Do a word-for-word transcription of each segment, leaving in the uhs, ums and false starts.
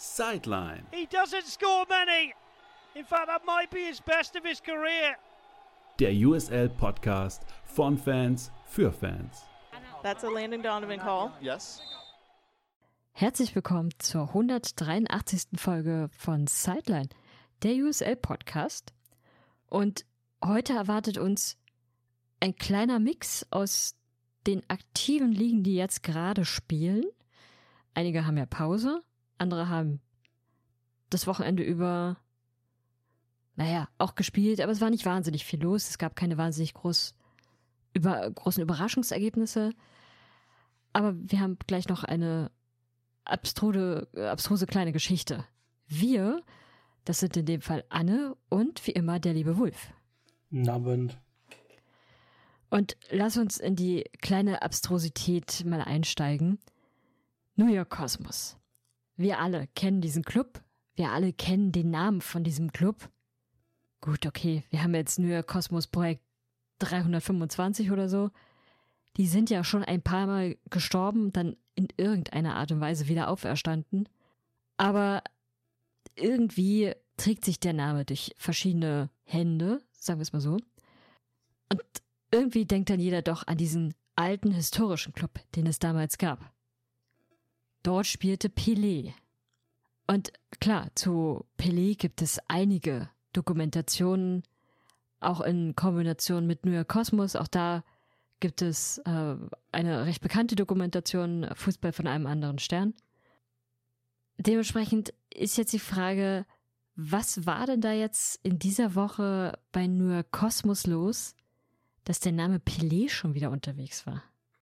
Sideline. He doesn't score many. In fact, that might be his best of his career. Der U S L-Podcast von Fans für Fans. That's a Landon Donovan call. Yes. Herzlich willkommen zur hundertdreiundachtzigsten Folge von Sideline, der U S L-Podcast. Und heute erwartet uns ein kleiner Mix aus den aktiven Ligen, die jetzt gerade spielen. Einige haben ja Pause, andere haben das Wochenende über, naja, auch gespielt, aber es war nicht wahnsinnig viel los. Es gab keine wahnsinnig groß, über, großen Überraschungsergebnisse. Aber wir haben gleich noch eine abstruse, abstruse kleine Geschichte. Wir, das sind in dem Fall Anne und wie immer der liebe Wulf. Abend. Und lass uns in die kleine Abstrusität mal einsteigen. New York Cosmos. Wir alle kennen diesen Club. Wir alle kennen den Namen von diesem Club. Gut, okay, wir haben jetzt New York Cosmos Projekt dreihundertfünfundzwanzig oder so. Die sind ja schon ein paar Mal gestorben, dann in irgendeiner Art und Weise wieder auferstanden. Aber irgendwie trägt sich der Name durch verschiedene Hände, sagen wir es mal so. Und irgendwie denkt dann jeder doch an diesen alten historischen Club, den es damals gab. Dort spielte Pelé. Und klar, zu Pelé gibt es einige Dokumentationen, auch in Kombination mit New York Cosmos. Auch da gibt es äh, eine recht bekannte Dokumentation, Fußball von einem anderen Stern. Dementsprechend ist jetzt die Frage, was war denn da jetzt in dieser Woche bei New York Cosmos los, dass der Name Pelé schon wieder unterwegs war?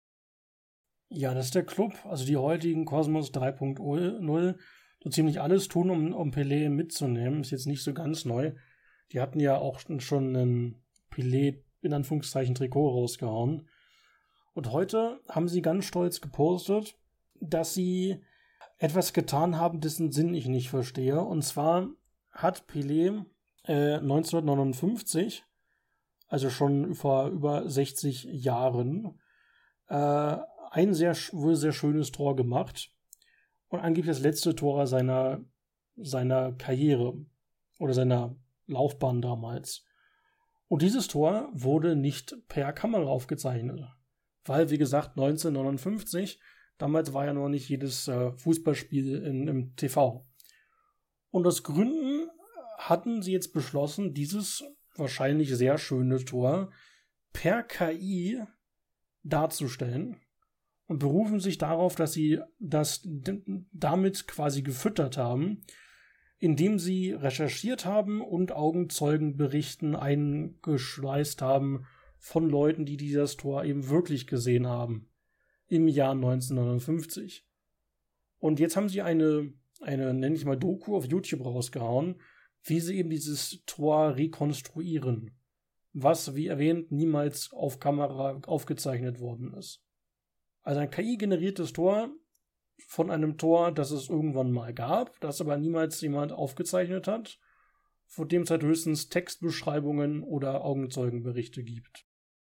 Ja, das ist der Club, also die heutigen Cosmos drei Punkt null, so ziemlich alles tun, um, um Pelé mitzunehmen. Ist jetzt nicht so ganz neu. Die hatten ja auch schon ein Pelé, in Anführungszeichen, Trikot rausgehauen. Und heute haben sie ganz stolz gepostet, dass sie etwas getan haben, dessen Sinn ich nicht verstehe. Und zwar hat Pelé äh, neunzehnhundertneunundfünfzig, also schon vor über sechzig Jahren, äh, ein sehr, wohl sehr schönes Tor gemacht. Und angeblich das letzte Tor seiner, seiner Karriere oder seiner Laufbahn damals. Und dieses Tor wurde nicht per Kamera aufgezeichnet. Weil, wie gesagt, neunzehnhundertneunundfünfzig, damals war ja noch nicht jedes äh, Fußballspiel in, im T V. Und aus Gründen hatten sie jetzt beschlossen, dieses wahrscheinlich sehr schöne Tor per K I darzustellen und berufen sich darauf, dass sie das d- damit quasi gefüttert haben, indem sie recherchiert haben und Augenzeugenberichten eingeschleust haben von Leuten, die dieses Tor eben wirklich gesehen haben im Jahr neunzehnhundertneunundfünfzig. Und jetzt haben sie eine, eine, nenne ich mal, Doku auf YouTube rausgehauen, wie sie eben dieses Tor rekonstruieren, was, wie erwähnt, niemals auf Kamera aufgezeichnet worden ist. Also ein K I-generiertes Tor von einem Tor, das es irgendwann mal gab, das aber niemals jemand aufgezeichnet hat, von dem es halt höchstens Textbeschreibungen oder Augenzeugenberichte gibt.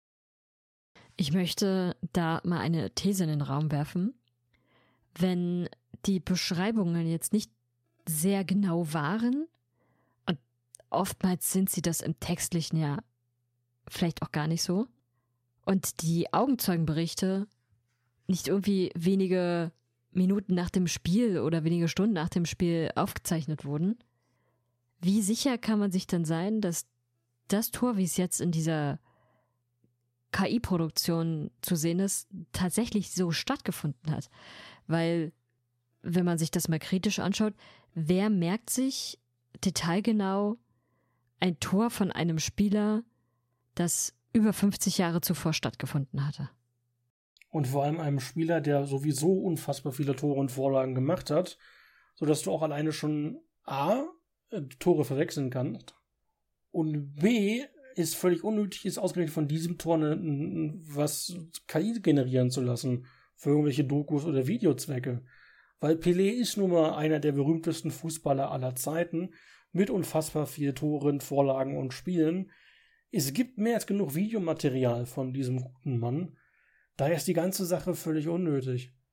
Ich möchte da mal eine These in den Raum werfen. Wenn die Beschreibungen jetzt nicht sehr genau waren, und oftmals sind sie das im Textlichen ja vielleicht auch gar nicht so, und die Augenzeugenberichte nicht irgendwie wenige Minuten nach dem Spiel oder wenige Stunden nach dem Spiel aufgezeichnet wurden, wie sicher kann man sich denn sein, dass das Tor, wie es jetzt in dieser K I-Produktion zu sehen ist, tatsächlich so stattgefunden hat? Weil, wenn man sich das mal kritisch anschaut, wer merkt sich detailgenau ein Tor von einem Spieler, das über fünfzig Jahre zuvor stattgefunden hatte? Und vor allem einem Spieler, der sowieso unfassbar viele Tore und Vorlagen gemacht hat, sodass du auch alleine schon A, Tore verwechseln kannst und B, ist völlig unnötig, ist ausgerechnet von diesem Tor eine, was K I generieren zu lassen für irgendwelche Dokus oder Videozwecke. Weil Pelé ist nun mal einer der berühmtesten Fußballer aller Zeiten mit unfassbar vielen Toren, Vorlagen und Spielen. Es gibt mehr als genug Videomaterial von diesem guten Mann. Daher ist die ganze Sache völlig unnötig.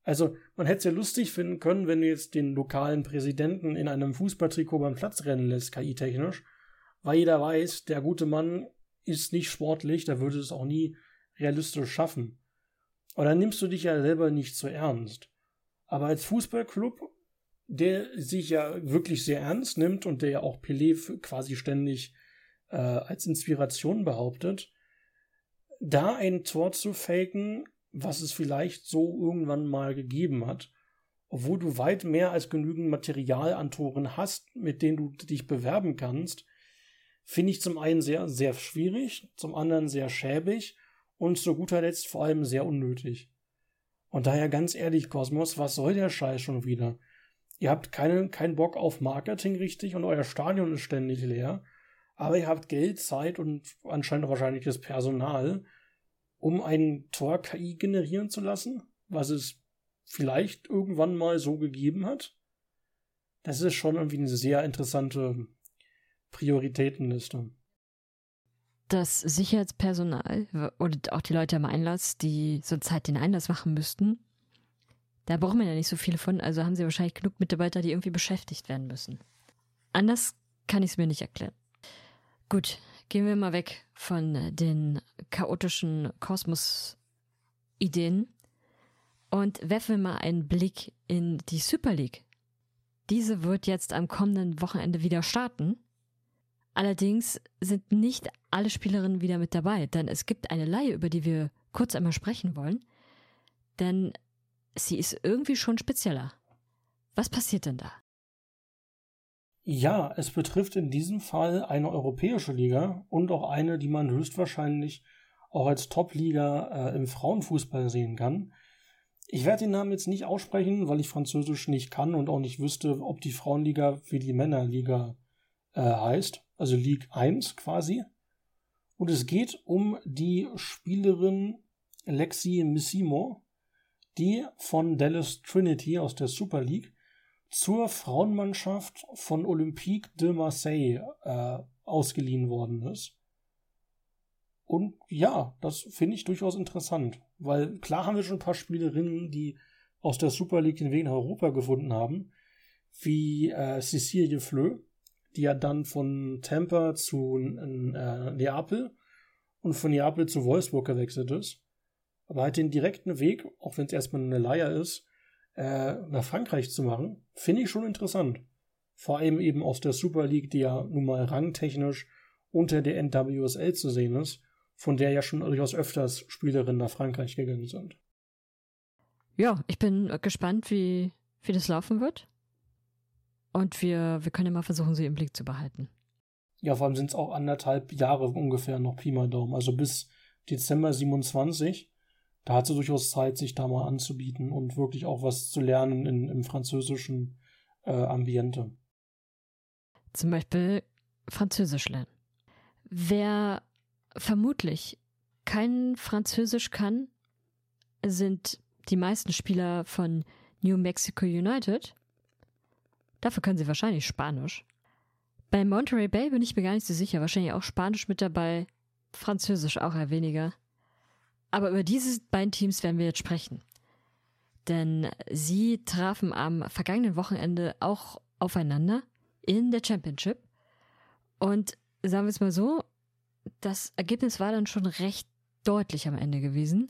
Also, man hätte es ja lustig finden können, wenn du jetzt den lokalen Präsidenten in einem Fußballtrikot beim Platz rennen lässt, K I-technisch, weil jeder weiß, der gute Mann ist nicht sportlich, der würde es auch nie realistisch schaffen. Und dann nimmst du dich ja selber nicht so ernst. Aber als Fußballclub, der sich ja wirklich sehr ernst nimmt und der ja auch Pelé quasi ständig äh, als Inspiration behauptet, da ein Tor zu faken, was es vielleicht so irgendwann mal gegeben hat, obwohl du weit mehr als genügend Material an Toren hast, mit denen du dich bewerben kannst, finde ich zum einen sehr, sehr schwierig, zum anderen sehr schäbig und zu guter Letzt vor allem sehr unnötig. Und daher ganz ehrlich, Kosmos, was soll der Scheiß schon wieder? Ihr habt keine, keinen Bock auf Marketing richtig und euer Stadion ist ständig leer, aber ihr habt Geld, Zeit und anscheinend auch wahrscheinlich das Personal, um ein Tor K I generieren zu lassen, was es vielleicht irgendwann mal so gegeben hat. Das ist schon irgendwie eine sehr interessante Prioritätenliste. Das Sicherheitspersonal oder auch die Leute am Einlass, die zurzeit den Einlass machen müssten, da braucht man ja nicht so viele von, also haben sie wahrscheinlich genug Mitarbeiter, die irgendwie beschäftigt werden müssen. Anders kann ich es mir nicht erklären. Gut, gehen wir mal weg von den chaotischen Kosmos-Ideen und werfen wir mal einen Blick in die Super League. Diese wird jetzt am kommenden Wochenende wieder starten. Allerdings sind nicht alle Spielerinnen wieder mit dabei, denn es gibt eine Leihe, über die wir kurz einmal sprechen wollen, denn sie ist irgendwie schon spezieller. Was passiert denn da? Ja, es betrifft in diesem Fall eine europäische Liga und auch eine, die man höchstwahrscheinlich auch als Top-Liga äh, im Frauenfußball sehen kann. Ich werde den Namen jetzt nicht aussprechen, weil ich Französisch nicht kann und auch nicht wüsste, ob die Frauenliga wie die Männerliga äh, heißt, also Ligue eins quasi. Und es geht um die Spielerin Lexi Missimo, die von Dallas Trinity aus der Super League zur Frauenmannschaft von Olympique de Marseille äh, ausgeliehen worden ist. Und ja, das finde ich durchaus interessant, weil klar haben wir schon ein paar Spielerinnen, die aus der Super League den Weg nach Europa gefunden haben, wie äh, Cecilie Fleu, die ja dann von Tampa zu äh, Neapel und von Neapel zu Wolfsburg gewechselt ist. Aber halt den direkten Weg, auch wenn es erstmal eine Leier ist, äh, nach Frankreich zu machen, finde ich schon interessant. Vor allem eben aus der Super League, die ja nun mal rangtechnisch unter der N W S L zu sehen ist, von der ja schon durchaus öfters Spielerinnen nach Frankreich gegangen sind. Ja, ich bin gespannt, wie, wie das laufen wird. Und wir, wir können ja mal versuchen, sie im Blick zu behalten. Ja, vor allem sind es auch anderthalb Jahre ungefähr noch Pi mal Daumen. Also bis Dezember siebenundzwanzig. Da hat sie durchaus Zeit, sich da mal anzubieten und wirklich auch was zu lernen in, im französischen äh, Ambiente. Zum Beispiel Französisch lernen. Wer vermutlich kein Französisch kann, sind die meisten Spieler von New Mexico United. Dafür können sie wahrscheinlich Spanisch. Bei Monterey Bay bin ich mir gar nicht so sicher. Wahrscheinlich auch Spanisch mit dabei, Französisch auch eher weniger. Aber über diese beiden Teams werden wir jetzt sprechen. Denn sie trafen am vergangenen Wochenende auch aufeinander in der Championship. Und sagen wir es mal so, das Ergebnis war dann schon recht deutlich am Ende gewesen.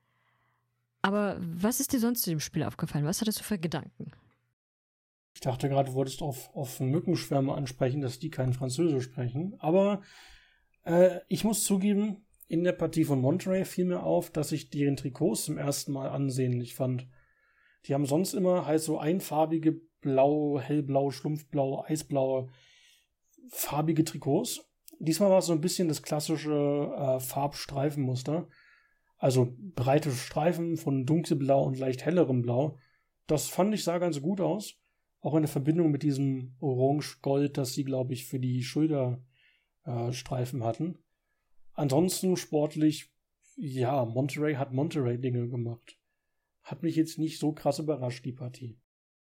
Aber was ist dir sonst zu dem Spiel aufgefallen? Was hattest du für Gedanken? Ich dachte gerade, du wolltest auf, auf Mückenschwärme ansprechen, dass die kein Französisch sprechen. Aber äh, ich muss zugeben, in der Partie von Monterey fiel mir auf, dass ich deren Trikots zum ersten Mal ansehnlich fand. Die haben sonst immer halt so einfarbige blau, hellblau, schlumpfblau, eisblaue, farbige Trikots. Diesmal war es so ein bisschen das klassische äh, Farbstreifenmuster. Also breite Streifen von dunkelblau und leicht hellerem Blau. Das fand ich sah ganz gut aus. Auch in der Verbindung mit diesem Orange-Gold, das sie, glaube ich, für die Schulterstreifen äh, hatten. Ansonsten sportlich, ja, Monterey hat Monterey-Dinge gemacht. Hat mich jetzt nicht so krass überrascht, die Partie.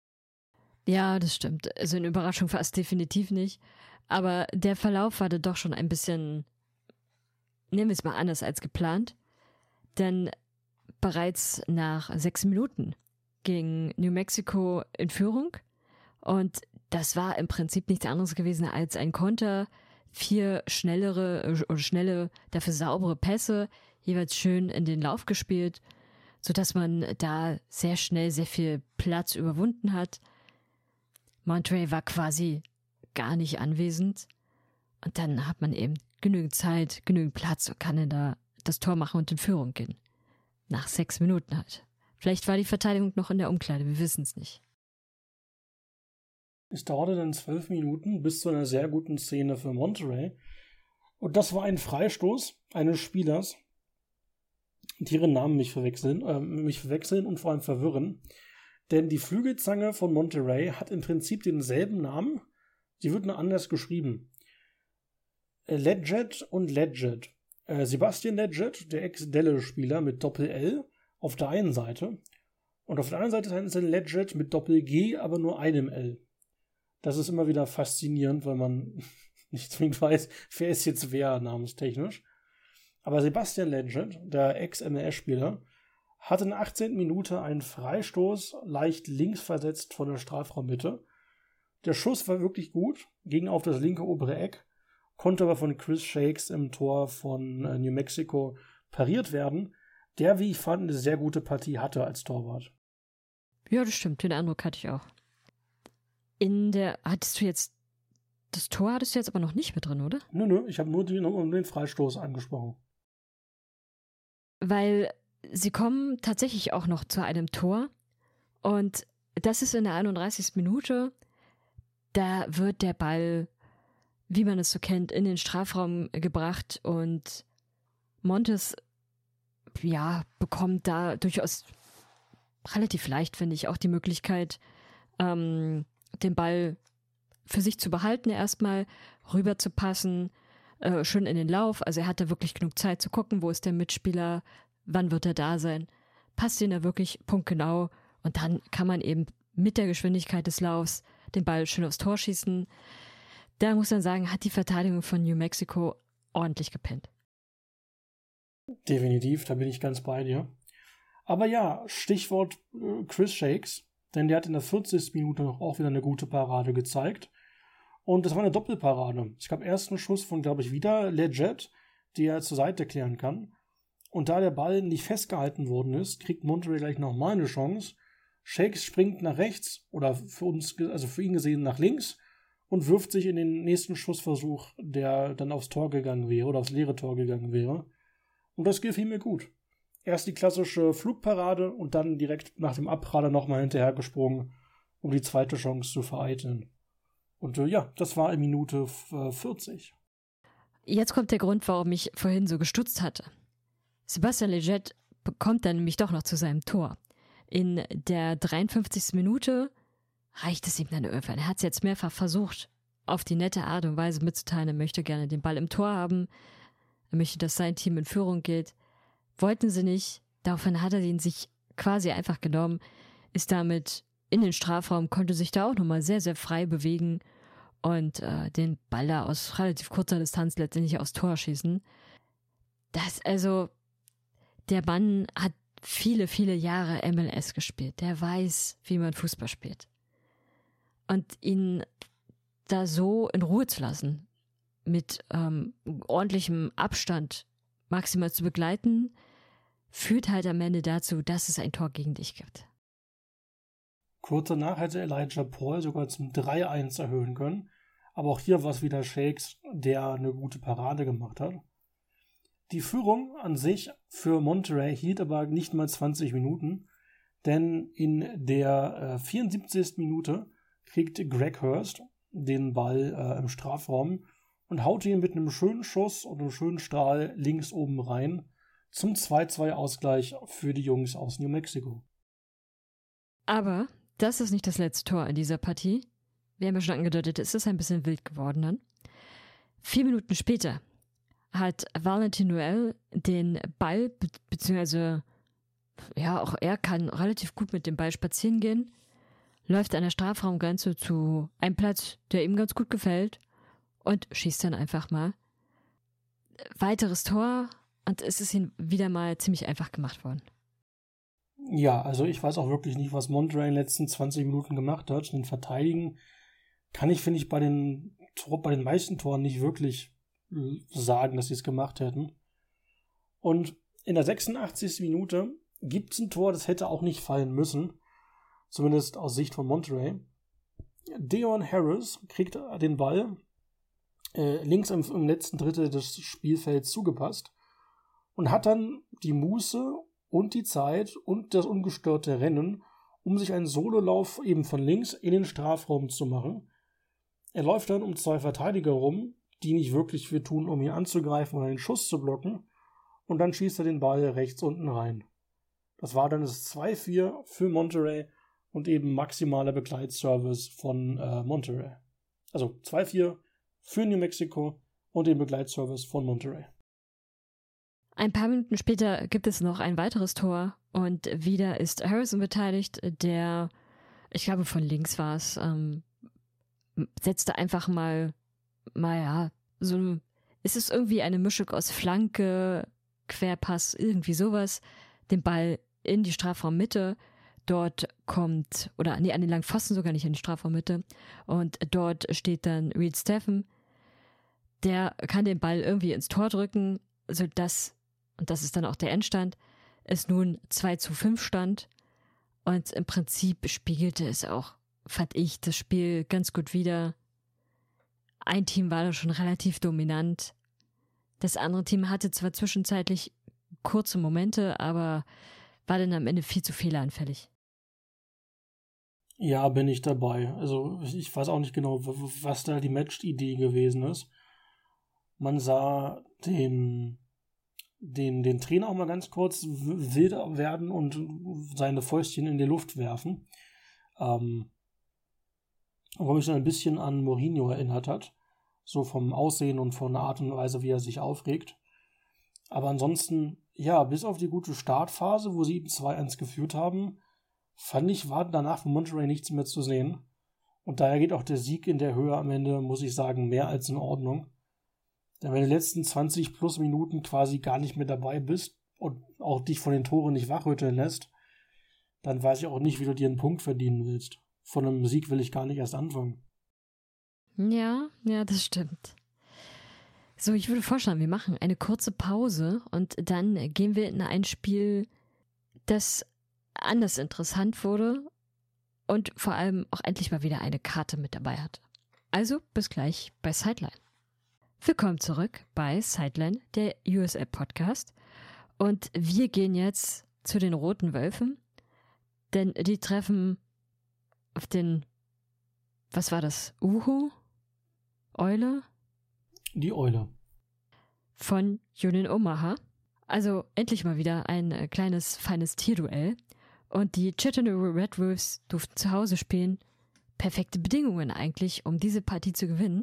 Ja, das stimmt. Also eine Überraschung war es definitiv nicht. Aber der Verlauf war dann doch schon ein bisschen, nehmen wir es mal anders als geplant. Denn bereits nach sechs Minuten gegen New Mexico in Führung und das war im Prinzip nichts anderes gewesen als ein Konter, vier schnellere oder schnelle, dafür saubere Pässe, jeweils schön in den Lauf gespielt, sodass man da sehr schnell sehr viel Platz überwunden hat. Monterey war quasi gar nicht anwesend und dann hat man eben genügend Zeit, genügend Platz und kann dann da das Tor machen und in Führung gehen. Nach sechs Minuten halt. Vielleicht war die Verteidigung noch in der Umkleide, wir wissen es nicht. Es dauerte dann zwölf Minuten bis zu einer sehr guten Szene für Monterey. Und das war ein Freistoß eines Spielers, die ihren Namen mich verwechseln, äh, mich verwechseln und vor allem verwirren. Denn die Flügelzange von Monterey hat im Prinzip denselben Namen, sie wird nur anders geschrieben. Leggett und Leggett. Äh, Sebastian Leggett, der Ex-Delle-Spieler mit Doppel-L, auf der einen Seite. Und auf der anderen Seite ist ein Leggett mit Doppel-G, aber nur einem L. Das ist immer wieder faszinierend, weil man nicht zwingend weiß, wer ist jetzt wer namenstechnisch. Aber Sebastian Leggett, der Ex-M L S-Spieler, hatte in der achtzehnten Minute einen Freistoß leicht links versetzt von der Strafraummitte. Der Schuss war wirklich gut, ging auf das linke obere Eck, konnte aber von Chris Shakes im Tor von New Mexico pariert werden, der, wie ich fand, eine sehr gute Partie hatte als Torwart. Ja, das stimmt, den Eindruck hatte ich auch. In der, hattest du jetzt, das Tor hattest du jetzt aber noch nicht mit drin, oder? Nö, nö, ich habe nur den, nur den Freistoß angesprochen. Weil sie kommen tatsächlich auch noch zu einem Tor und das ist in der einunddreißigsten Minute. Da wird der Ball, wie man es so kennt, in den Strafraum gebracht und Montes, ja, bekommt da durchaus relativ leicht, finde ich, auch die Möglichkeit, ähm, den Ball für sich zu behalten, erstmal rüber zu passen, äh, schön in den Lauf. Also er hatte wirklich genug Zeit zu gucken, wo ist der Mitspieler, wann wird er da sein, passt ihn da wirklich punktgenau und dann kann man eben mit der Geschwindigkeit des Laufs den Ball schön aufs Tor schießen. Da muss man sagen, hat die Verteidigung von New Mexico ordentlich gepennt. Definitiv, da bin ich ganz bei dir. Aber ja, Stichwort äh, Chris Shakes, denn der hat in der vierzigsten Minute noch auch wieder eine gute Parade gezeigt. Und das war eine Doppelparade. Es gab erst einen Schuss von, glaube ich, wieder Leggett, der er zur Seite klären kann. Und da der Ball nicht festgehalten worden ist, kriegt Monterey gleich nochmal eine Chance. Shakes springt nach rechts oder für uns, also für ihn gesehen nach links und wirft sich in den nächsten Schussversuch, der dann aufs Tor gegangen wäre oder aufs leere Tor gegangen wäre. Und das gefiel mir gut. Erst die klassische Flugparade und dann direkt nach dem Abpraller nochmal hinterhergesprungen, um die zweite Chance zu vereiteln. Und äh, ja, das war in Minute äh, vierzig. Jetzt kommt der Grund, warum ich vorhin so gestutzt hatte. Sebastian Leggett kommt dann nämlich doch noch zu seinem Tor. In der dreiundfünfzigsten Minute reicht es ihm dann irgendwann. Er hat es jetzt mehrfach versucht, auf die nette Art und Weise mitzuteilen. Er möchte gerne den Ball im Tor haben. Er möchte, dass sein Team in Führung geht. Wollten sie nicht. Daraufhin hat er ihn sich quasi einfach genommen, ist damit in den Strafraum, konnte sich da auch nochmal sehr, sehr frei bewegen und äh, den Ball da aus relativ kurzer Distanz letztendlich aufs Tor schießen. Das also, der Mann hat viele, viele Jahre M L S gespielt. Der weiß, wie man Fußball spielt. Und ihn da so in Ruhe zu lassen, mit ähm, ordentlichem Abstand maximal zu begleiten, führt halt am Ende dazu, dass es ein Tor gegen dich gibt. Kurz danach hätte Elijah Paul sogar zum drei eins erhöhen können. Aber auch hier war es wieder Shakes, der eine gute Parade gemacht hat. Die Führung an sich für Monterey hielt aber nicht mal zwanzig Minuten, denn in der äh, vierundsiebzigsten Minute kriegt Greg Hurst den Ball äh, im Strafraum und haut ihn mit einem schönen Schuss und einem schönen Strahl links oben rein zum zwei zwei Ausgleich für die Jungs aus New Mexico. Aber das ist nicht das letzte Tor in dieser Partie. Wir haben ja schon angedeutet, es ist ein bisschen wild geworden dann. Vier Minuten später hat Valentin Noel den Ball, be- beziehungsweise ja, auch er kann relativ gut mit dem Ball spazieren gehen, läuft an der Strafraumgrenze zu einem Platz, der ihm ganz gut gefällt und schießt dann einfach mal. Weiteres Tor und es ist ihm wieder mal ziemlich einfach gemacht worden. Ja, also ich weiß auch wirklich nicht, was Monterrey in den letzten zwanzig Minuten gemacht hat. Den Verteidigen kann ich, finde ich, bei den, bei den meisten Toren nicht wirklich sagen, dass sie es gemacht hätten. Und in der sechsundachtzigsten Minute gibt es ein Tor, das hätte auch nicht fallen müssen. Zumindest aus Sicht von Monterrey. Deon Harris kriegt den Ball äh, links im, im letzten Drittel des Spielfelds zugepasst und hat dann die Muße und die Zeit und das ungestörte Rennen, um sich einen Sololauf eben von links in den Strafraum zu machen. Er läuft dann um zwei Verteidiger rum, die nicht wirklich viel tun, um ihn anzugreifen oder den Schuss zu blocken, und dann schießt er den Ball rechts unten rein. Das war dann das zwei vier für Monterrey und eben maximaler Begleitservice von äh, Monterrey. Also zwei vier für New Mexico und den Begleitservice von Monterrey. Ein paar Minuten später gibt es noch ein weiteres Tor und wieder ist Harrison beteiligt, der, ich glaube von links war es, ähm, setzte einfach mal, mal ja, so, ist es irgendwie eine Mischung aus Flanke, Querpass, irgendwie sowas, den Ball in die Strafraummitte. Dort kommt, oder nee, an den langen Pfosten sogar nicht in die Strafraummitte. Und dort steht dann Reed Steffen. Der kann den Ball irgendwie ins Tor drücken, sodass, und das ist dann auch der Endstand, es nun zwei zu fünf stand. Und im Prinzip spiegelte es auch, fand ich, das Spiel ganz gut wider. Ein Team war da schon relativ dominant. Das andere Team hatte zwar zwischenzeitlich kurze Momente, aber war dann am Ende viel zu fehleranfällig. Ja, bin ich dabei. Also ich weiß auch nicht genau, was da die Match-Idee gewesen ist. Man sah den, den, den Trainer auch mal ganz kurz wild werden und seine Fäustchen in die Luft werfen. Ähm, wo mich dann ein bisschen an Mourinho erinnert hat. So vom Aussehen und von der Art und Weise, wie er sich aufregt. Aber ansonsten, ja, bis auf die gute Startphase, wo sie eben zwei eins geführt haben, fand ich, war danach von Monterrey nichts mehr zu sehen. Und daher geht auch der Sieg in der Höhe am Ende, muss ich sagen, mehr als in Ordnung. Denn wenn du die letzten zwanzig plus Minuten quasi gar nicht mehr dabei bist und auch dich von den Toren nicht wachrütteln lässt, dann weiß ich auch nicht, wie du dir einen Punkt verdienen willst. Von einem Sieg will ich gar nicht erst anfangen. Ja, ja, das stimmt. So, ich würde vorschlagen, wir machen eine kurze Pause und dann gehen wir in ein Spiel, das anders interessant wurde und vor allem auch endlich mal wieder eine Karte mit dabei hat. Also, bis gleich bei Sideline. Willkommen zurück bei Sideline, der U S L-Podcast. Und wir gehen jetzt zu den Roten Wölfen, denn die treffen auf den, was war das, Uhu? Eule? Die Eule. Von Union Omaha. Also endlich mal wieder ein äh, kleines, feines Tierduell. Und die Chattanooga Red Wolves durften zu Hause spielen. Perfekte Bedingungen eigentlich, um diese Partie zu gewinnen.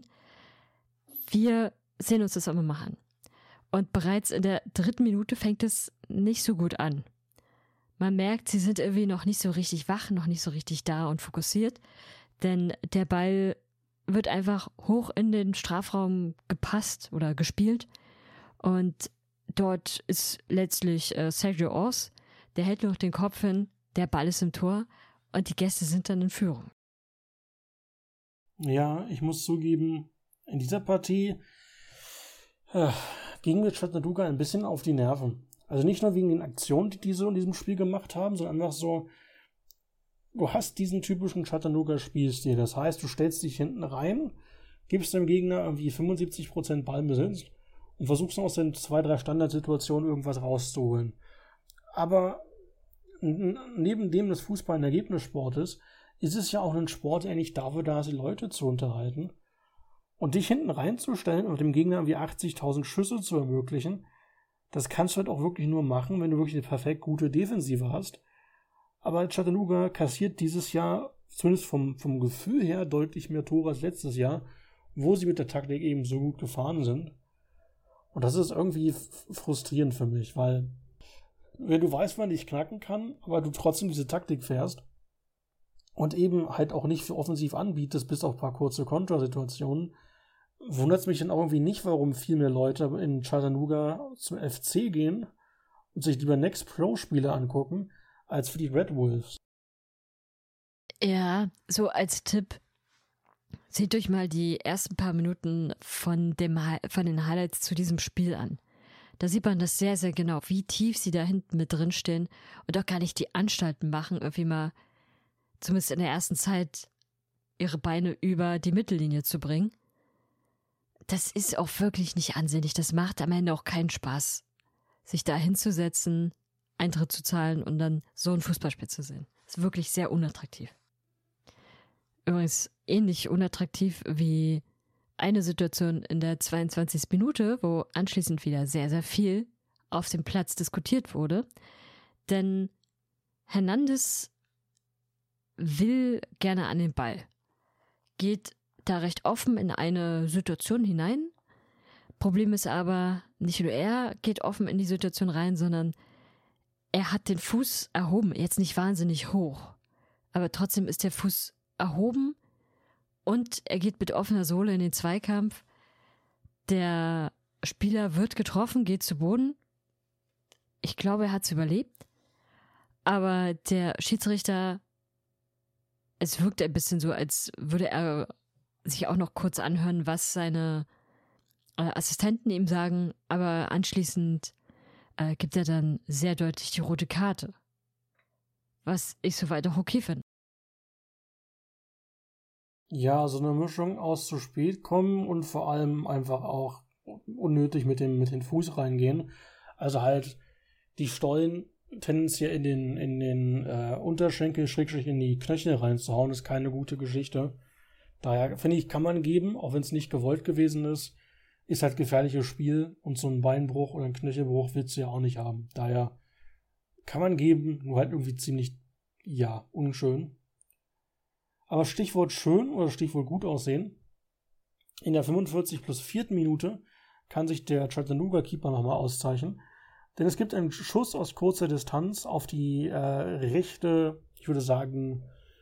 Wir sehen uns das auch mal an. Und bereits in der dritten Minute fängt es nicht so gut an. Man merkt, sie sind irgendwie noch nicht so richtig wach, noch nicht so richtig da und fokussiert. Denn der Ball wird einfach hoch in den Strafraum gepasst oder gespielt. Und dort ist letztlich äh, Sergio Ors, der hält noch den Kopf hin, der Ball ist im Tor und die Gäste sind dann in Führung. Ja, ich muss zugeben, in dieser Partie äh, ging mir Chattanooga ein bisschen auf die Nerven. Also nicht nur wegen den Aktionen, die diese in diesem Spiel gemacht haben, sondern einfach so, du hast diesen typischen Chattanooga-Spielstil. Das heißt, du stellst dich hinten rein, gibst dem Gegner irgendwie fünfundsiebzig Prozent Ballbesitz und versuchst aus den zwei, drei Standardsituationen irgendwas rauszuholen. Aber n- neben dem das Fußball ein Ergebnissport ist, ist es ja auch ein Sport, der eigentlich dafür da ist, die Leute zu unterhalten. Und dich hinten reinzustellen und dem Gegner irgendwie achtzigtausend Schüsse zu ermöglichen, das kannst du halt auch wirklich nur machen, wenn du wirklich eine perfekt gute Defensive hast. Aber Chattanooga kassiert dieses Jahr, zumindest vom, vom Gefühl her, deutlich mehr Tore als letztes Jahr, wo sie mit der Taktik eben so gut gefahren sind. Und das ist irgendwie f- frustrierend für mich, weil wenn du weißt, wann dich knacken kann, aber du trotzdem diese Taktik fährst und eben halt auch nicht für offensiv anbietest, bis auf ein paar kurze Kontersituationen, wundert es mich dann auch irgendwie nicht, warum viel mehr Leute in Chattanooga zum F C gehen und sich lieber Next Pro-Spiele angucken, als für die Red Wolves. Ja, so als Tipp, seht euch mal die ersten paar Minuten von, dem, von den Highlights zu diesem Spiel an. Da sieht man das sehr, sehr genau, wie tief sie da hinten mit drin stehen und auch gar nicht die Anstalten machen, irgendwie mal, zumindest in der ersten Zeit, ihre Beine über die Mittellinie zu bringen. Das ist auch wirklich nicht ansehnlich. Das macht am Ende auch keinen Spaß, sich da hinzusetzen, Eintritt zu zahlen und dann so ein Fußballspiel zu sehen. Das ist wirklich sehr unattraktiv. Übrigens ähnlich unattraktiv wie eine Situation in der zweiundzwanzigsten Minute, wo anschließend wieder sehr, sehr viel auf dem Platz diskutiert wurde. Denn Hernandez will gerne an den Ball, geht da recht offen in eine Situation hinein. Problem ist aber, nicht nur er geht offen in die Situation rein, sondern er hat den Fuß erhoben, jetzt nicht wahnsinnig hoch, aber trotzdem ist der Fuß erhoben und er geht mit offener Sohle in den Zweikampf. Der Spieler wird getroffen, geht zu Boden. Ich glaube, er hat es überlebt, aber der Schiedsrichter, es wirkt ein bisschen so, als würde er sich auch noch kurz anhören, was seine äh, Assistenten ihm sagen, aber anschließend äh, gibt er dann sehr deutlich die rote Karte. Was ich soweit auch okay finde. Ja, so eine Mischung aus zu spät kommen und vor allem einfach auch unnötig mit dem, mit dem Fuß reingehen. Also halt die Stollen tendenziell in den, in den äh, Unterschenkel, Schrägstrich in die Knöchel reinzuhauen, ist keine gute Geschichte. Daher finde ich, kann man geben, auch wenn es nicht gewollt gewesen ist. Ist halt gefährliches Spiel und so ein Beinbruch oder ein Knöchelbruch willst du ja auch nicht haben. Daher kann man geben, nur halt irgendwie ziemlich, ja, unschön. Aber Stichwort schön oder Stichwort gut aussehen. In der fünfundvierzig plus vierten Minute kann sich der Chattanooga-Keeper nochmal auszeichnen. Denn es gibt einen Schuss aus kurzer Distanz auf die äh, rechte, ich würde sagen,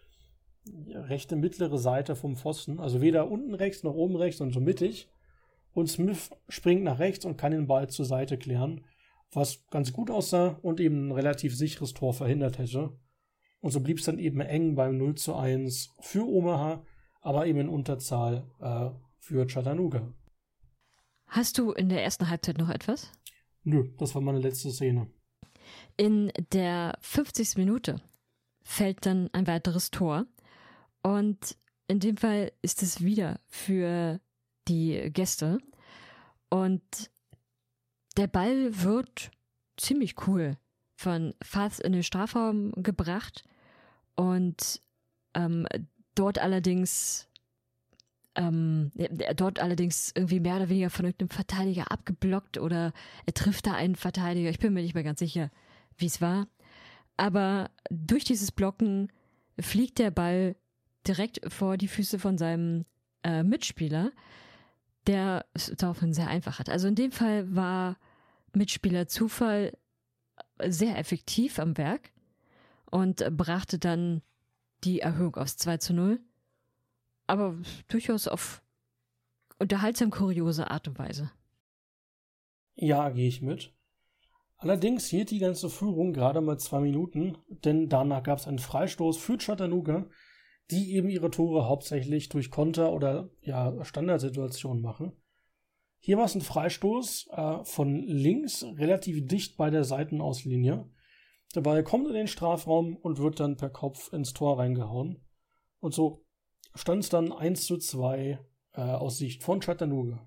rechte mittlere Seite vom Pfosten. Also weder unten rechts noch oben rechts, sondern so mittig. Und Smith springt nach rechts und kann den Ball zur Seite klären, was ganz gut aussah und eben ein relativ sicheres Tor verhindert hätte. Und so blieb es dann eben eng beim null zu eins für Omaha, aber eben in Unterzahl äh, für Chattanooga. Hast du in der ersten Halbzeit noch etwas? Nö, das war meine letzte Szene. In der fünfzigsten Minute fällt dann ein weiteres Tor. Und in dem Fall ist es wieder für die Gäste. Und der Ball wird ziemlich cool von Fath in den Strafraum gebracht und ähm, dort allerdings ähm, dort allerdings irgendwie mehr oder weniger von irgendeinem Verteidiger abgeblockt oder er trifft da einen Verteidiger. Ich bin mir nicht mehr ganz sicher, wie es war. Aber durch dieses Blocken fliegt der Ball direkt vor die Füße von seinem äh, Mitspieler, der es daraufhin sehr einfach hat. Also in dem Fall war Mitspieler Zufall sehr effektiv am Werk und brachte dann die Erhöhung aufs zwei zu null. Aber durchaus auf unterhaltsam kuriose Art und Weise. Ja, gehe ich mit. Allerdings hielt die ganze Führung gerade mal zwei Minuten, denn danach gab es einen Freistoß für Chattanooga, die eben ihre Tore hauptsächlich durch Konter oder ja, Standardsituationen machen. Hier war es ein Freistoß äh, von links, relativ dicht bei der Seitenauslinie. Der Ball kommt in den Strafraum und wird dann per Kopf ins Tor reingehauen. Und so stand es dann eins zu zwei äh, aus Sicht von Chattanooga.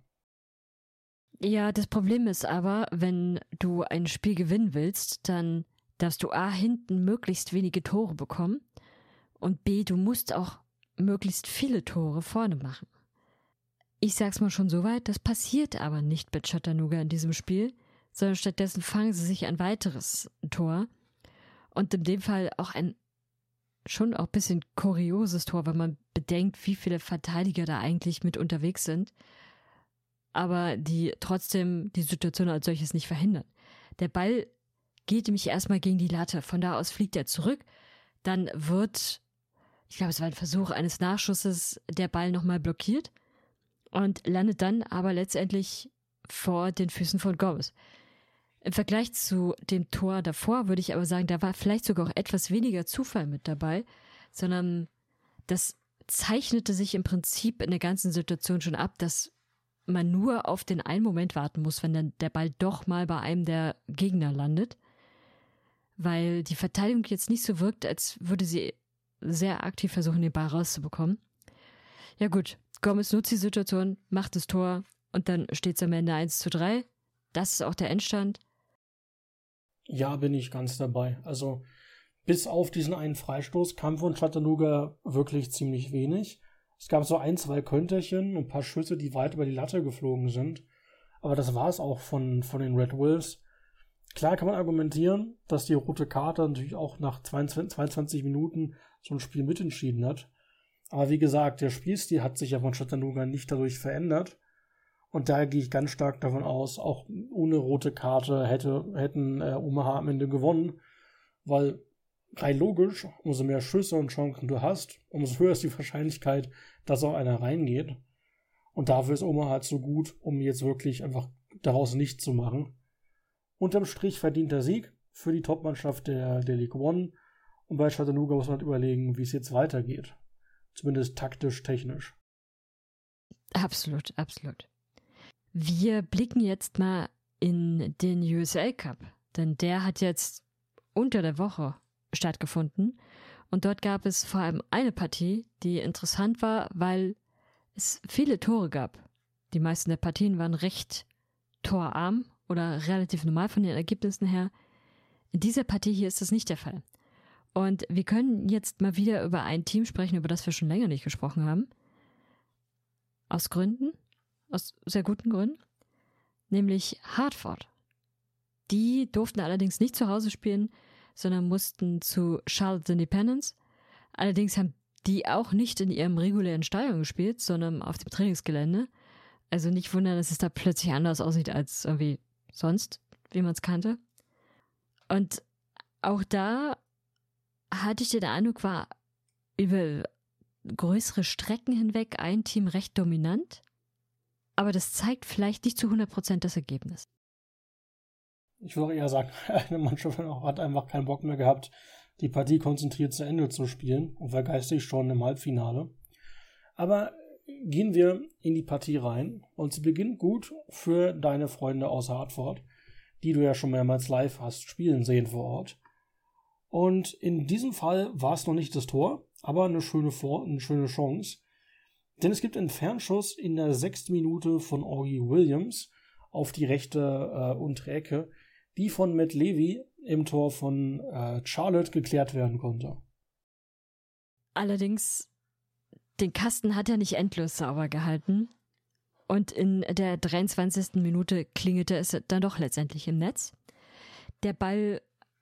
Ja, das Problem ist aber, wenn du ein Spiel gewinnen willst, dann darfst du A, hinten möglichst wenige Tore bekommen und B, du musst auch möglichst viele Tore vorne machen. Ich sag's mal schon so weit, das passiert aber nicht bei Chattanooga in diesem Spiel, sondern stattdessen fangen sie sich ein weiteres Tor und in dem Fall auch ein schon auch ein bisschen kurioses Tor, wenn man bedenkt, wie viele Verteidiger da eigentlich mit unterwegs sind, aber die trotzdem die Situation als solches nicht verhindern. Der Ball geht nämlich erstmal gegen die Latte, von da aus fliegt er zurück, dann wird, ich glaube es war ein Versuch eines Nachschusses, der Ball nochmal blockiert und landet dann aber letztendlich vor den Füßen von Gomez. Im Vergleich zu dem Tor davor würde ich aber sagen, da war vielleicht sogar auch etwas weniger Zufall mit dabei, sondern das zeichnete sich im Prinzip in der ganzen Situation schon ab, dass man nur auf den einen Moment warten muss, wenn dann der Ball doch mal bei einem der Gegner landet, weil die Verteidigung jetzt nicht so wirkt, als würde sie sehr aktiv versuchen, den Ball rauszubekommen. Ja gut, Gomez nutzt die Situation, macht das Tor und dann steht es am Ende eins zu drei. Das ist auch der Endstand. Ja, bin ich ganz dabei. Also bis auf diesen einen Freistoß kam von Chattanooga wirklich ziemlich wenig. Es gab so ein, zwei Konterchen und ein paar Schüsse, die weit über die Latte geflogen sind. Aber das war es auch von, von den Red Wolves. Klar kann man argumentieren, dass die rote Karte natürlich auch nach zweiundzwanzig, zweiundzwanzig Minuten so ein Spiel mitentschieden hat. Aber wie gesagt, der Spielstil hat sich ja von Chattanooga nicht dadurch verändert. Und daher gehe ich ganz stark davon aus, auch ohne rote Karte hätte, hätten äh, Omaha am Ende gewonnen. Weil rein logisch, umso mehr Schüsse und Chancen du hast, umso höher ist die Wahrscheinlichkeit, dass auch einer reingeht. Und dafür ist Omaha halt so gut, um jetzt wirklich einfach daraus nichts zu machen. Unterm Strich verdienter Sieg für die Topmannschaft der, der League One. Und bei Chattanooga muss man halt überlegen, wie es jetzt weitergeht. Zumindest taktisch, technisch. Absolut, absolut. Wir blicken jetzt mal in den U S L Cup, denn der hat jetzt unter der Woche stattgefunden und dort gab es vor allem eine Partie, die interessant war, weil es viele Tore gab. Die meisten der Partien waren recht torarm oder relativ normal von den Ergebnissen her. In dieser Partie hier ist das nicht der Fall. Und wir können jetzt mal wieder über ein Team sprechen, über das wir schon länger nicht gesprochen haben. Aus Gründen, aus sehr guten Gründen, nämlich Hartford. Die durften allerdings nicht zu Hause spielen, sondern mussten zu Charlotte Independence. Allerdings haben die auch nicht in ihrem regulären Stadion gespielt, sondern auf dem Trainingsgelände. Also nicht wundern, dass es da plötzlich anders aussieht als irgendwie sonst, wie man es kannte. Und auch da hatte ich den Eindruck, war über größere Strecken hinweg ein Team recht dominant. Aber das zeigt vielleicht nicht zu hundert Prozent das Ergebnis. Ich würde eher sagen, eine Mannschaft hat einfach keinen Bock mehr gehabt, die Partie konzentriert zu Ende zu spielen und war geistig schon im Halbfinale. Aber gehen wir in die Partie rein und sie beginnt gut für deine Freunde aus Hartford, die du ja schon mehrmals live hast spielen sehen vor Ort. Und in diesem Fall war es noch nicht das Tor, aber eine schöne, Vor- eine schöne Chance. Denn es gibt einen Fernschuss in der sechsten Minute von Augie Williams auf die rechte äh, untere Ecke, die von Matt Levy im Tor von äh, Charlotte geklärt werden konnte. Allerdings, den Kasten hat er nicht endlos sauber gehalten. Und in der dreiundzwanzigsten Minute klingelte es dann doch letztendlich im Netz. Der Ball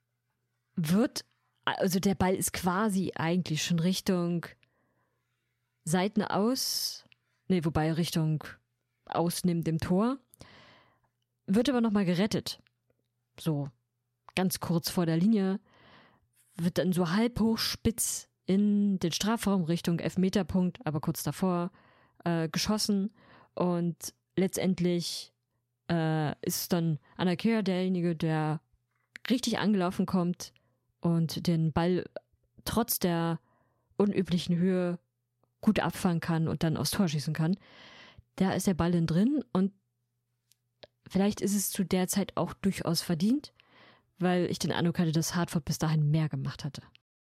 wird, also der Ball ist quasi eigentlich schon Richtung Seiten aus, nee, wobei Richtung aus neben dem Tor, wird aber nochmal gerettet. So ganz kurz vor der Linie, wird dann so halb hoch spitz in den Strafraum Richtung Elfmeterpunkt, aber kurz davor äh, geschossen und letztendlich äh, ist dann Anakea derjenige, der richtig angelaufen kommt und den Ball trotz der unüblichen Höhe gut abfangen kann und dann aufs Tor schießen kann. Da ist der Ball dann drin und vielleicht ist es zu der Zeit auch durchaus verdient, weil ich den Eindruck hatte, dass Hartford bis dahin mehr gemacht hatte.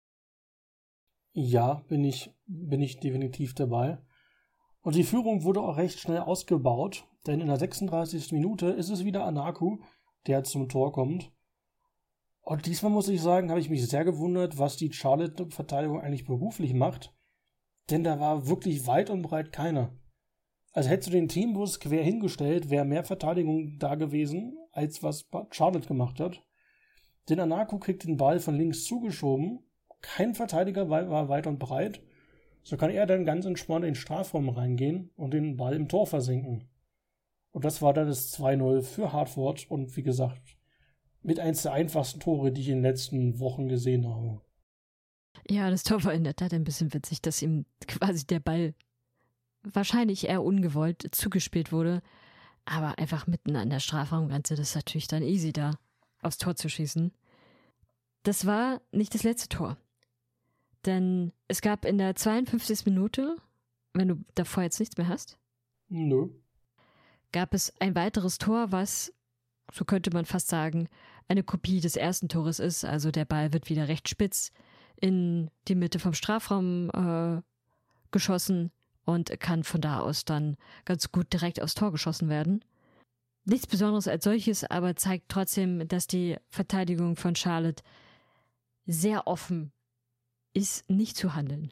Ja, bin ich, bin ich definitiv dabei. Und die Führung wurde auch recht schnell ausgebaut, denn in der sechsunddreißigsten Minute ist es wieder Anaku, der zum Tor kommt. Und diesmal muss ich sagen, habe ich mich sehr gewundert, was die Charlotte-Verteidigung eigentlich beruflich macht, denn da war wirklich weit und breit keiner. Also hättest du den Teambus quer hingestellt, wäre mehr Verteidigung da gewesen, als was Charlotte gemacht hat. Denn Anaku kriegt den Ball von links zugeschoben, kein Verteidiger war weit und breit, so kann er dann ganz entspannt in den Strafraum reingehen und den Ball im Tor versenken. Und das war dann das zwei null für Hartford und wie gesagt, mit eins der einfachsten Tore, die ich in den letzten Wochen gesehen habe. Ja, das Tor war in der Tat ein bisschen witzig, dass ihm quasi der Ball wahrscheinlich eher ungewollt zugespielt wurde, aber einfach mitten an der Strafraumgrenze, das ist natürlich dann easy da. aufs Tor zu schießen. Das war nicht das letzte Tor. Denn es gab in der zweiundfünfzigsten Minute, wenn du davor jetzt nichts mehr hast, Nö. gab es ein weiteres Tor, was, so könnte man fast sagen, eine Kopie des ersten Tores ist. Also der Ball wird wieder recht spitz in die Mitte vom Strafraum äh, geschossen und kann von da aus dann ganz gut direkt aufs Tor geschossen werden. Nichts Besonderes als solches, aber zeigt trotzdem, dass die Verteidigung von Charlotte sehr offen ist, nicht zu handeln.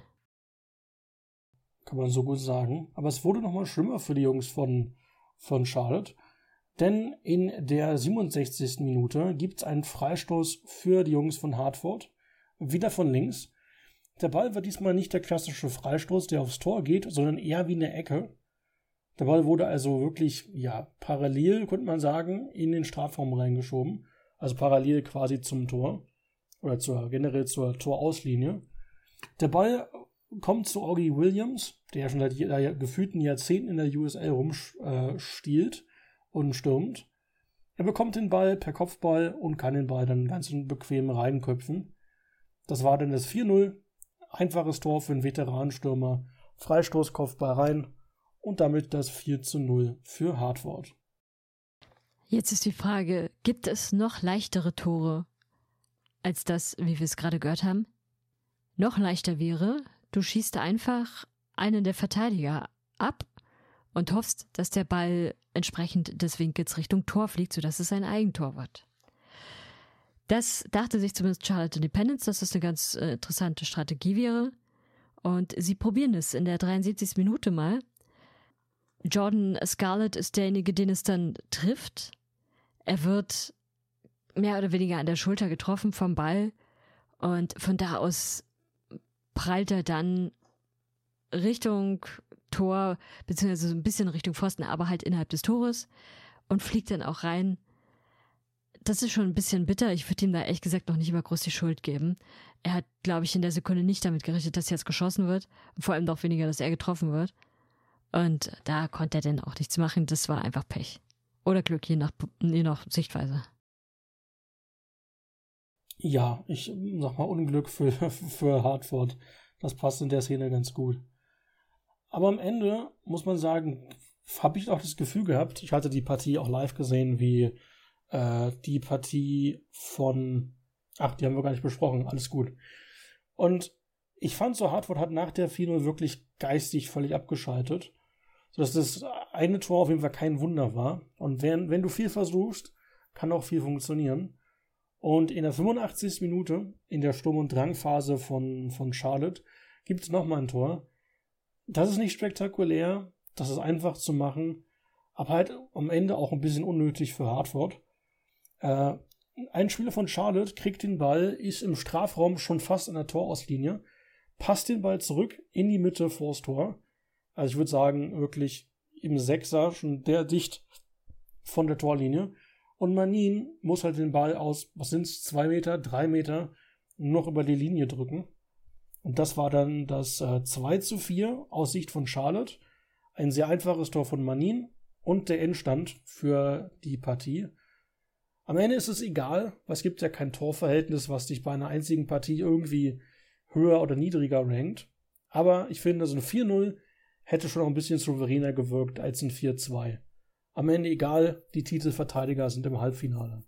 Kann man so gut sagen. Aber es wurde nochmal schlimmer für die Jungs von, von Charlotte. Denn in der siebenundsechzigsten Minute gibt es einen Freistoß für die Jungs von Hartford. Wieder von links. Der Ball war diesmal nicht der klassische Freistoß, der aufs Tor geht, sondern eher wie eine Ecke. Der Ball wurde also wirklich, ja, parallel, könnte man sagen, in den Strafraum reingeschoben. Also parallel quasi zum Tor. Oder zur, generell zur Torauslinie. Der Ball kommt zu Augie Williams, der ja schon seit ja, gefühlten Jahrzehnten in der U S L rumstiehlt und stürmt. Er bekommt den Ball per Kopfball und kann den Ball dann ganz bequem reinköpfen. Das war dann das vier null. Einfaches Tor für einen Veteranenstürmer. Freistoß, Kopfball rein und damit das vier zu null für Hartford. Jetzt ist die Frage, gibt es noch leichtere Tore als das, wie wir es gerade gehört haben? Noch leichter wäre, du schießt einfach einen der Verteidiger ab und hoffst, dass der Ball entsprechend des Winkels Richtung Tor fliegt, sodass es ein Eigentor wird. Das dachte sich zumindest Charlotte Independence, dass das eine ganz äh, interessante Strategie wäre. Und sie probieren es in der dreiundsiebzigsten Minute mal. Jordan Scarlett ist derjenige, den es dann trifft. Er wird mehr oder weniger an der Schulter getroffen vom Ball und von da aus prallt er dann Richtung Tor, beziehungsweise so ein bisschen Richtung Pfosten, aber halt innerhalb des Tores und fliegt dann auch rein. Das ist schon ein bisschen bitter. Ich würde ihm da ehrlich gesagt noch nicht mal groß die Schuld geben. Er hat, glaube ich, in der Sekunde nicht damit gerechnet, dass jetzt geschossen wird. Und vor allem noch weniger, dass er getroffen wird. Und da konnte er dann auch nichts machen. Das war einfach Pech. Oder Glück, je nach, je nach Sichtweise. Ja, ich sag mal Unglück für, für Hartford. Das passt in der Szene ganz gut. Aber am Ende, muss man sagen, habe ich auch das Gefühl gehabt, ich hatte die Partie auch live gesehen, wie äh, die Partie von, ach, die haben wir gar nicht besprochen, alles gut. Und ich fand so, Hartford hat nach der vier null wirklich geistig völlig abgeschaltet, sodass das eine Tor auf jeden Fall kein Wunder war. Und wenn, wenn du viel versuchst, kann auch viel funktionieren. Und in der fünfundachtzigsten Minute, in der Sturm- und Drangphase von, von Charlotte, gibt es nochmal ein Tor. Das ist nicht spektakulär, das ist einfach zu machen, aber halt am Ende auch ein bisschen unnötig für Hartford. Äh, ein Spieler von Charlotte kriegt den Ball, ist im Strafraum schon fast an der Torauslinie, passt den Ball zurück in die Mitte vors Tor. Also ich würde sagen, wirklich im Sechser, schon der dicht von der Torlinie. Und Manin muss halt den Ball aus, was sind es, zwei Meter, drei Meter, noch über die Linie drücken. Und das war dann das äh, zwei zu vier aus Sicht von Charlotte. Ein sehr einfaches Tor von Manin und der Endstand für die Partie. Am Ende ist es egal, weil es gibt ja kein Torverhältnis, was dich bei einer einzigen Partie irgendwie höher oder niedriger rankt. Aber ich finde, so ein vier null hätte schon noch ein bisschen souveräner gewirkt als ein vier zwei. Am Ende egal, die Titelverteidiger sind im Halbfinale.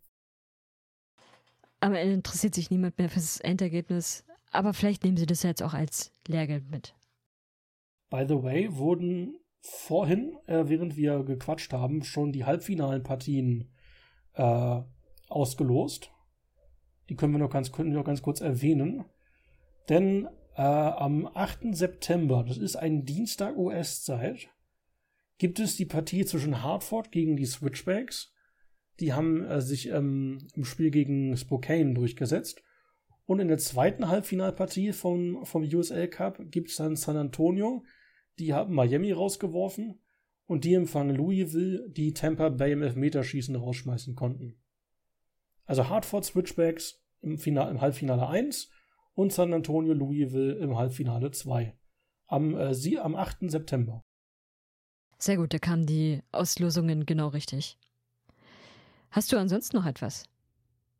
Am Ende interessiert sich niemand mehr für das Endergebnis. Aber vielleicht nehmen sie das jetzt auch als Lehrgeld mit. By the way, wurden vorhin, äh, während wir gequatscht haben, schon die halbfinalen Partien äh, ausgelost. Die können wir noch ganz, können wir noch ganz kurz erwähnen. Denn äh, am achten September, das ist ein Dienstag U S-Zeit, gibt es die Partie zwischen Hartford gegen die Switchbacks. Die haben äh, sich ähm, im Spiel gegen Spokane durchgesetzt. Und in der zweiten Halbfinalpartie vom, vom U S L Cup gibt es dann San Antonio. Die haben Miami rausgeworfen und die empfangen Louisville, die Tampa Bay im Elfmeterschießen rausschmeißen konnten. Also Hartford Switchbacks im, Final, im Halbfinale eins und San Antonio Louisville im Halbfinale zwei. Am, äh, sie, am achten September. Sehr gut, da kamen die Auslosungen genau richtig. Hast du ansonsten noch etwas?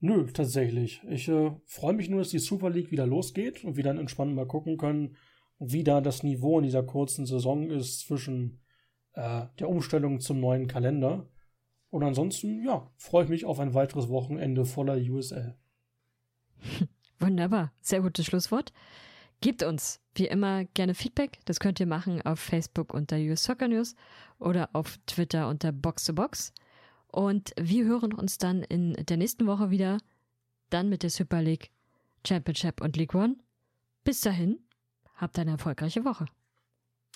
Nö, tatsächlich. Ich äh, freue mich nur, dass die Super League wieder losgeht und wir dann entspannt mal gucken können, wie da das Niveau in dieser kurzen Saison ist zwischen äh, der Umstellung zum neuen Kalender. Und ansonsten, ja, freue ich mich auf ein weiteres Wochenende voller U S L. Wunderbar, sehr gutes Schlusswort. Gebt uns wie immer gerne Feedback. Das könnt ihr machen auf Facebook unter U S Soccer News oder auf Twitter unter Box to Box. Und wir hören uns dann in der nächsten Woche wieder, dann mit der Super League, Championship und League One. Bis dahin, habt eine erfolgreiche Woche.